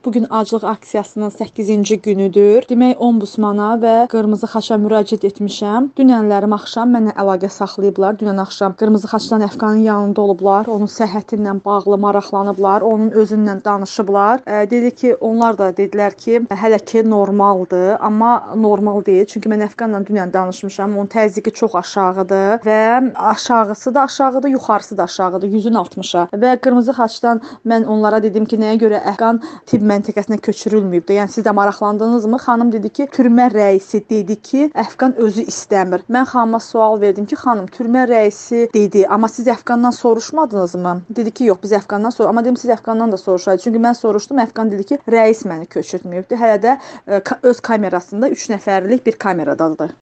Bugün aclıq aksiyasının 8-ci günüdür. Demək, ombudsmana və Qırmızı Xaça müraciət etmişəm. Dünənlərim axşam mənlə əlaqə saxlayıblar. Dünən axşam Qırmızı Xaçdan Əfqanın yanında olublar. Onun səhhəti ilə bağlı maraqlanıblar. Onun özündən danışıblar. Dedi ki, onlar da dedilər ki, hələ ki normaldır, amma normal deyil. Çünki mən Əfqanla dünən danışmışam. Onun təzyiqi çox aşağıdır və aşağısı da aşağıdır, yuxarısı da aşağıdır, 100-ün 60-a. Və Qırmızı Xaçdan mən onlara dedim ki, nəyə görə Əfqan tibb məntəqəsinə köçürülməyibdir. Yəni siz də maraqlandınızmı? Xanım dedi ki, türmə rəisi dedi ki, Əfqan özü istəmir. Mən xanıma sual verdim ki, xanım, türmə rəisi dedi, amma siz Əfqandan soruşmadınızmı? Dedi ki, yox, biz Əfqandan soruşmadıq. Amma dedim, siz Əfqandan da soruşaydınız. Çünki mən soruşdum, Əfqan dedi ki, rəis məni köçürtməyibdir. Hələ də öz kamerasında 3 nəfərlik bir kameradadır.